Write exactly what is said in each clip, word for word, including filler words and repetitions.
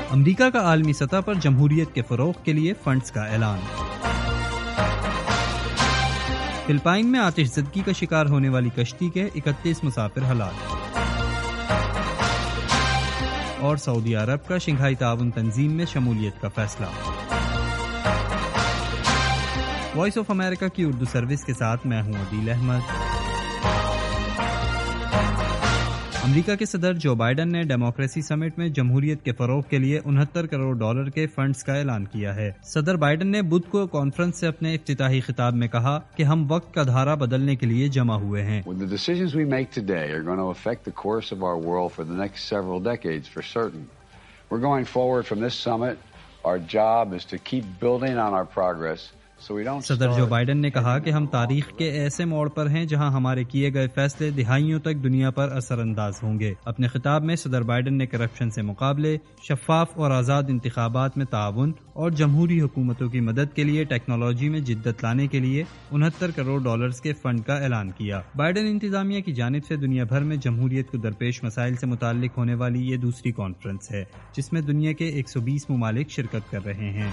امریکہ کا عالمی سطح پر جمہوریت کے فروغ کے لیے فنڈز کا اعلان۔ فلپائن میں آتش زدگی کا شکار ہونے والی کشتی کے اکتیس مسافر ہلاک۔ اور سعودی عرب کا شنگھائی تعاون تنظیم میں شمولیت کا فیصلہ۔ وائس آف امریکہ کی اردو سروس کے ساتھ میں ہوں عدیل احمد۔ امریکہ کے صدر جو بائیڈن نے ڈیموکریسی سمٹ میں جمہوریت کے فروغ کے لیے انہتر کروڑ ڈالر کے فنڈز کا اعلان کیا ہے۔ صدر بائیڈن نے بدھ کو کانفرنس سے اپنے افتتاحی خطاب میں کہا کہ ہم وقت کا دھارا بدلنے کے لیے جمع ہوئے ہیں۔ The decisions we make today are going to affect the course of our world for the next several decades for certain. We're going forward from this summit. Our job is to keep building on our progress. صدر Joe Biden نے کہا کہ ہم تاریخ کے ایسے موڑ پر ہیں جہاں ہمارے کیے گئے فیصلے دہائیوں تک دنیا پر اثر انداز ہوں گے۔ اپنے خطاب میں صدر بائیڈن نے کرپشن سے مقابلے، شفاف اور آزاد انتخابات میں تعاون اور جمہوری حکومتوں کی مدد کے لیے ٹیکنالوجی میں جدت لانے کے لیے انہتر کروڑ ڈالرز کے فنڈ کا اعلان کیا۔ بائیڈن انتظامیہ کی جانب سے دنیا بھر میں جمہوریت کو درپیش مسائل سے متعلق ہونے والی یہ دوسری کانفرنس ہے جس میں دنیا کے ایک سو بیس ممالک شرکت کر رہے ہیں۔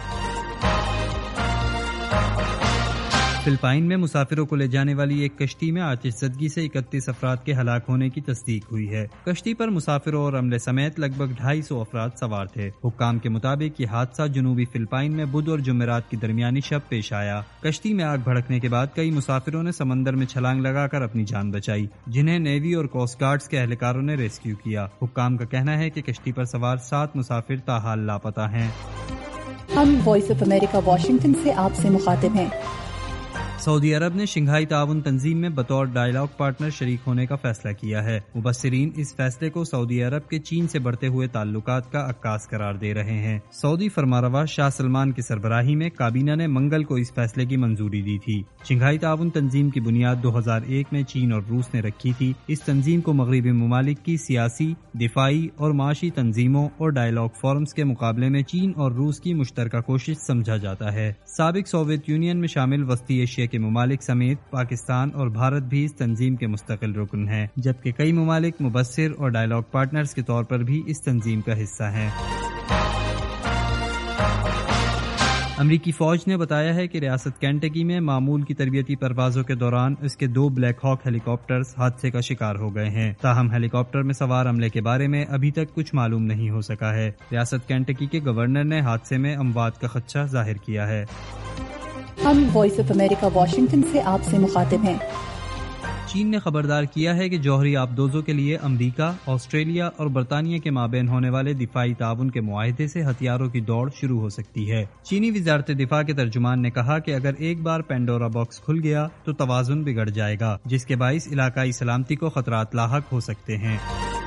فلپائن میں مسافروں کو لے جانے والی ایک کشتی میں آتش زدگی سے اکتیس افراد کے ہلاک ہونے کی تصدیق ہوئی ہے۔ کشتی پر مسافروں اور عملے سمیت لگ بھگ ڈھائی سو افراد سوار تھے۔ حکام کے مطابق یہ حادثہ جنوبی فلپائن میں بدھ اور جمعرات کی درمیانی شب پیش آیا۔ کشتی میں آگ بھڑکنے کے بعد کئی مسافروں نے سمندر میں چھلانگ لگا کر اپنی جان بچائی، جنہیں نیوی اور کوسٹ گارڈز کے اہلکاروں نے ریسکیو کیا۔ حکام کا کہنا ہے کہ کشتی پر سوار سات مسافر تاحال لاپتہ ہیں۔ ہم وائس آف امریکہ واشنگٹن سے آپ سے مخاطب ہیں۔ سعودی عرب نے شنگھائی تعاون تنظیم میں بطور ڈائیلاگ پارٹنر شریک ہونے کا فیصلہ کیا ہے۔ مبصرین اس فیصلے کو سعودی عرب کے چین سے بڑھتے ہوئے تعلقات کا عکاس قرار دے رہے ہیں۔ سعودی فرمانروا شاہ سلمان کی سربراہی میں کابینہ نے منگل کو اس فیصلے کی منظوری دی تھی۔ شنگھائی تعاون تنظیم کی بنیاد دو ہزار ایک میں چین اور روس نے رکھی تھی۔ اس تنظیم کو مغربی ممالک کی سیاسی، دفاعی اور معاشی تنظیموں اور ڈائیلاگ فورمز کے مقابلے میں چین اور روس کی مشترکہ کوشش سمجھا جاتا ہے۔ سابق سوویت یونین میں شامل وسطی ایشیا کے ممالک سمیت پاکستان اور بھارت بھی اس تنظیم کے مستقل رکن ہیں، جبکہ کئی ممالک مبصر اور ڈائیلاگ پارٹنرز کے طور پر بھی اس تنظیم کا حصہ ہیں۔ امریکی فوج نے بتایا ہے کہ ریاست کینٹکی میں معمول کی تربیتی پروازوں کے دوران اس کے دو بلیک ہاک ہیلی کاپٹرز حادثے کا شکار ہو گئے ہیں۔ تاہم ہیلی کاپٹر میں سوار عملے کے بارے میں ابھی تک کچھ معلوم نہیں ہو سکا ہے۔ ریاست کینٹکی کے گورنر نے حادثے میں اموات کا خدشہ ظاہر کیا ہے۔ ہم وائس آف امریکہ واشنگٹن سے آپ سے مخاطب ہیں۔ چین نے خبردار کیا ہے کہ جوہری آبدوزوں کے لیے امریکہ، آسٹریلیا اور برطانیہ کے مابین ہونے والے دفاعی تعاون کے معاہدے سے ہتھیاروں کی دوڑ شروع ہو سکتی ہے۔ چینی وزارت دفاع کے ترجمان نے کہا کہ اگر ایک بار پینڈورا باکس کھل گیا تو توازن بگڑ جائے گا، جس کے باعث علاقائی سلامتی کو خطرات لاحق ہو سکتے ہیں۔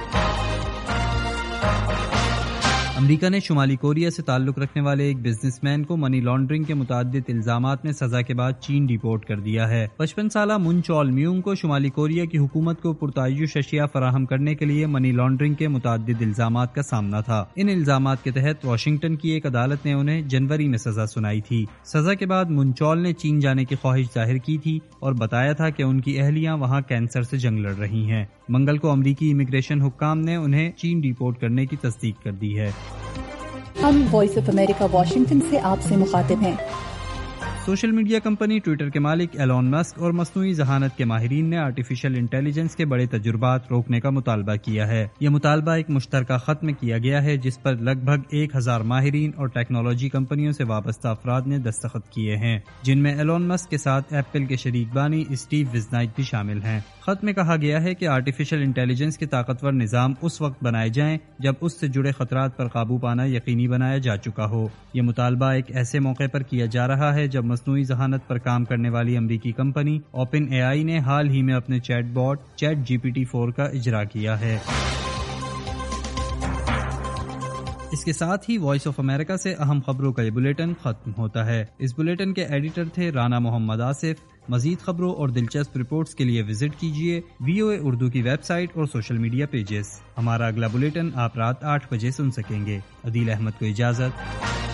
امریکہ نے شمالی کوریا سے تعلق رکھنے والے ایک بزنس مین کو منی لانڈرنگ کے متعدد الزامات میں سزا کے بعد چین ڈیپورٹ کر دیا ہے۔ پچپن سالہ من چول میونگ کو شمالی کوریا کی حکومت کو پرتعیش اشیاء فراہم کرنے کے لیے منی لانڈرنگ کے متعدد الزامات کا سامنا تھا۔ ان الزامات کے تحت واشنگٹن کی ایک عدالت نے انہیں جنوری میں سزا سنائی تھی۔ سزا کے بعد من چول نے چین جانے کی خواہش ظاہر کی تھی اور بتایا تھا کہ ان کی اہلیاں وہاں کینسر سے جنگ لڑ رہی ہیں۔ منگل کو امریکی امیگریشن حکام نے انہیں چین ڈیپورٹ کرنے کی تصدیق کر دی ہے۔ ہم وائس آف امریکہ واشنگٹن سے آپ سے مخاطب ہیں۔ سوشل میڈیا کمپنی ٹویٹر کے مالک ایلون مسک اور مصنوعی ذہانت کے ماہرین نے آرٹیفیشل انٹیلیجنس کے بڑے تجربات روکنے کا مطالبہ کیا ہے۔ یہ مطالبہ ایک مشترکہ خط میں کیا گیا ہے جس پر لگ بھگ ایک ہزار ماہرین اور ٹیکنالوجی کمپنیوں سے وابستہ افراد نے دستخط کیے ہیں، جن میں ایلون مسک کے ساتھ ایپل کے شریک بانی اسٹیو وزنائٹ بھی شامل ہیں۔ خط میں کہا گیا ہے کہ آرٹیفیشل انٹیلیجنس کے طاقتور نظام اس وقت بنائے جائیں جب اس سے جڑے خطرات پر قابو پانا یقینی بنایا جا چکا ہو۔ یہ مطالبہ ایک ایسے موقع پر کیا جا رہا ہے جب مصنوعی ذہانت پر کام کرنے والی امریکی کمپنی اوپن اے آئی نے حال ہی میں اپنے chatbot chat G P T four کا اجرا کیا ہے۔ اس کے ساتھ ہی وائس آف امریکہ سے اہم خبروں کا یہ بلیٹن ختم ہوتا ہے۔ اس بلیٹن کے ایڈیٹر تھے رانا محمد آصف۔ مزید خبروں اور دلچسپ رپورٹس کے لیے وزٹ کیجیے وی او اے اردو کی ویب سائٹ اور سوشل میڈیا پیجز۔ ہمارا اگلا بلیٹن آپ رات آٹھ بجے سن سکیں گے۔ عدیل احمد کو اجازت۔